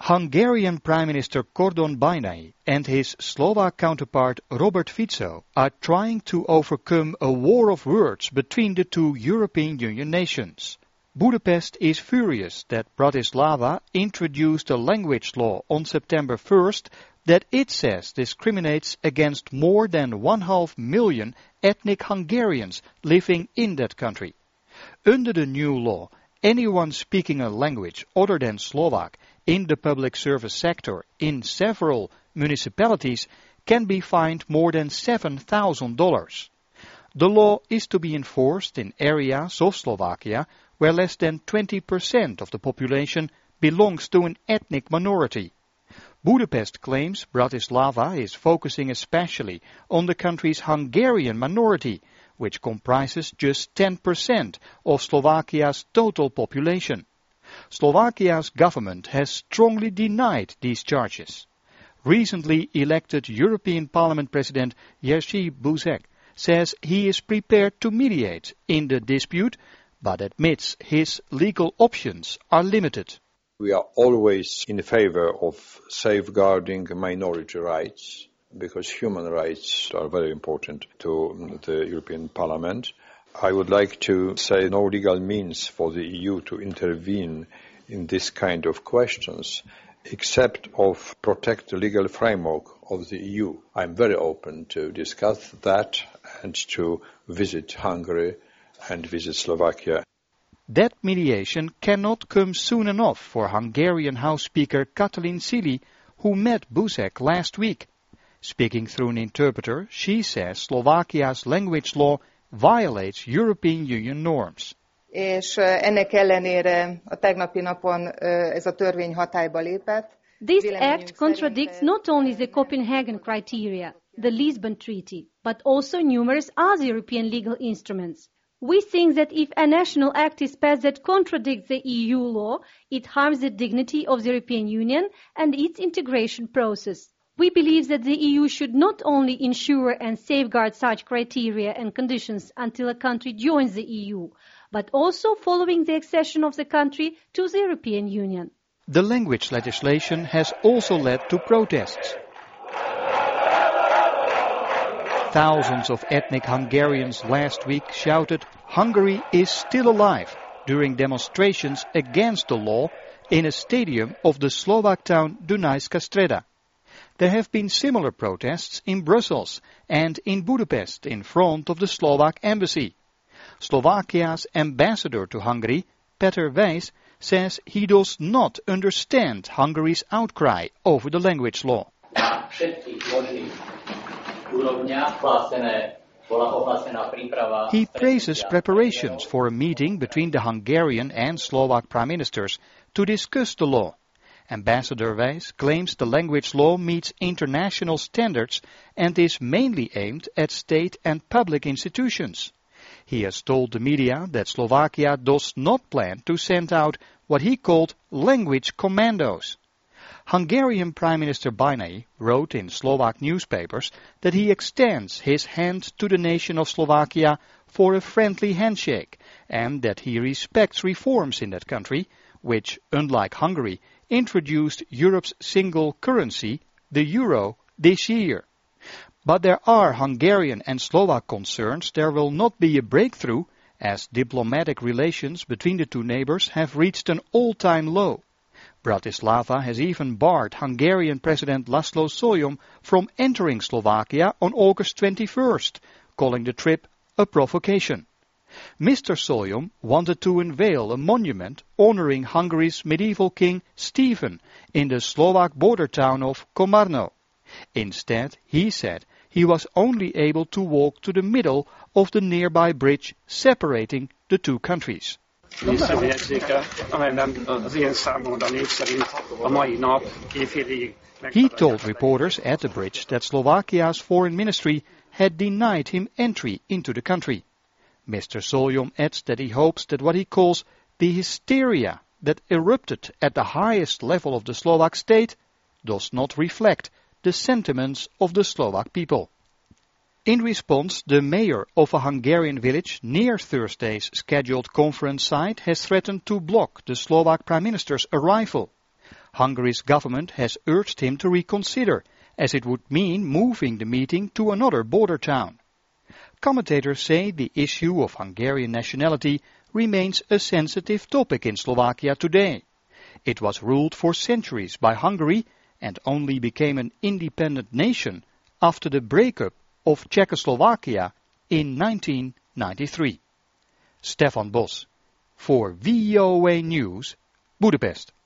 Hungarian Prime Minister Gordon Bajnai and his Slovak counterpart Robert Fico are trying to overcome a war of words between the two European Union nations. Budapest is furious that Bratislava introduced a language law on September 1st that it says discriminates against more than 1.5 million ethnic Hungarians living in that country. Under the new law, anyone speaking a language other than Slovak in the public service sector in several municipalities can be fined more than $7,000. The law is to be enforced in areas of Slovakia where less than 20% of the population belongs to an ethnic minority. Budapest claims Bratislava is focusing especially on the country's Hungarian minority, which comprises just 10% of Slovakia's total population. Slovakia's government has strongly denied these charges. Recently elected European Parliament President Jerzy Buzek says he is prepared to mediate in the dispute, but admits his legal options are limited. We are always in favor of safeguarding minority rights, because human rights are very important to the European Parliament. I would like to say no legal means for the EU to intervene in this kind of questions, except of protect the legal framework of the EU. I'm very open to discuss that and to visit Hungary and visit Slovakia. That mediation cannot come soon enough for Hungarian House Speaker Katalin Szili, who met Buzek last week. Speaking through an interpreter, she says Slovakia's language law violates European Union norms. És ennek ellenére a tegnapi napon ez a törvény hatályba lépett. This act contradicts not only the Copenhagen criteria, the Lisbon Treaty, but also numerous other European legal instruments. We think that if a national act is passed that contradicts the EU law, it harms the dignity of the European Union and its integration process. We believe that the EU should not only ensure and safeguard such criteria and conditions until a country joins the EU, but also following the accession of the country to the European Union. The language legislation has also led to protests. Thousands of ethnic Hungarians last week shouted, "Hungary is still alive," during demonstrations against the law in a stadium of the Slovak town Dunajská Streda. There have been similar protests in Brussels and in Budapest in front of the Slovak embassy. Slovakia's ambassador to Hungary, Peter Weiss, says he does not understand Hungary's outcry over the language law. He praises preparations for a meeting between the Hungarian and Slovak prime ministers to discuss the law. Ambassador Weiss claims the language law meets international standards and is mainly aimed at state and public institutions. He has told the media that Slovakia does not plan to send out what he called language commandos. Hungarian Prime Minister Bajnai wrote in Slovak newspapers that he extends his hand to the nation of Slovakia for a friendly handshake and that he respects reforms in that country, which, unlike Hungary, introduced Europe's single currency, the euro, this year. But there are Hungarian and Slovak concerns there will not be a breakthrough, as diplomatic relations between the two neighbors have reached an all-time low. Bratislava has even barred Hungarian President Laszlo Solyom from entering Slovakia on August 21st, calling the trip a provocation. Mr. Solyom wanted to unveil a monument honoring Hungary's medieval king Stephen in the Slovak border town of Komárno. Instead, he said he was only able to walk to the middle of the nearby bridge separating the two countries. He told reporters at the bridge that Slovakia's foreign ministry had denied him entry into the country. Mr. Solyom adds that he hopes that what he calls the hysteria that erupted at the highest level of the Slovak state does not reflect the sentiments of the Slovak people. In response, the mayor of a Hungarian village near Thursday's scheduled conference site has threatened to block the Slovak Prime Minister's arrival. Hungary's government has urged him to reconsider, as it would mean moving the meeting to another border town. Commentators say the issue of Hungarian nationality remains a sensitive topic in Slovakia today. It was ruled for centuries by Hungary and only became an independent nation after the breakup of Czechoslovakia in 1993. Stefan Bos, voor VOA News, Budapest.